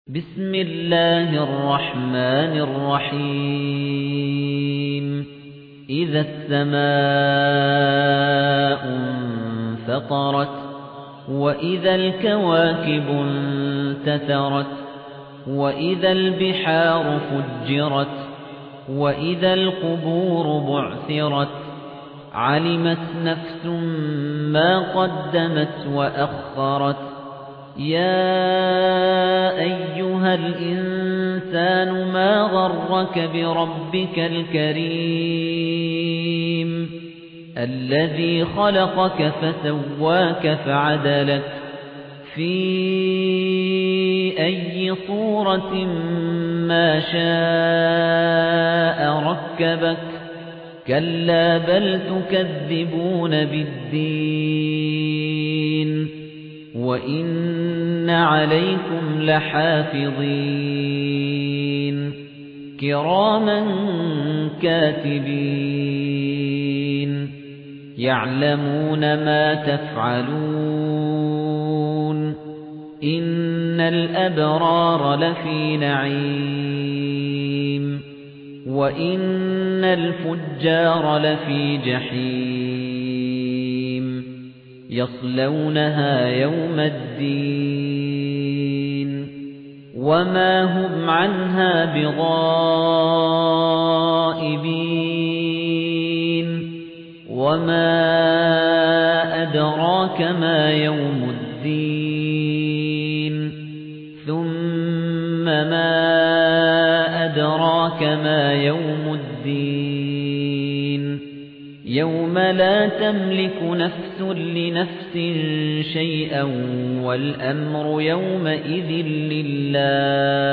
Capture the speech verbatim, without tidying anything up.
بسم الله الرحمن الرحيم إذا السماء انفطرت وإذا الكواكب انتثرت وإذا البحار فجرت وإذا القبور بعثرت علمت نفس ما قدمت وأخرت يا أيها الإنسان ما غرك بربك الكريم الذي خلقك فسواك فعدلك في أي صورة ما شاء ركبك كلا بل تكذبون بالدين وإن عليكم لحافظين كراما كاتبين يعلمون ما تفعلون إن الأبرار لفي نعيم وإن الفجار لفي جحيم يصلونها يوم الدين وما هم عنها بغائبين وما أدراك ما يوم الدين ثم ما أدراك ما يوم الدين يوم لا تملك نفس لنفس شيئا والأمر يومئذ لله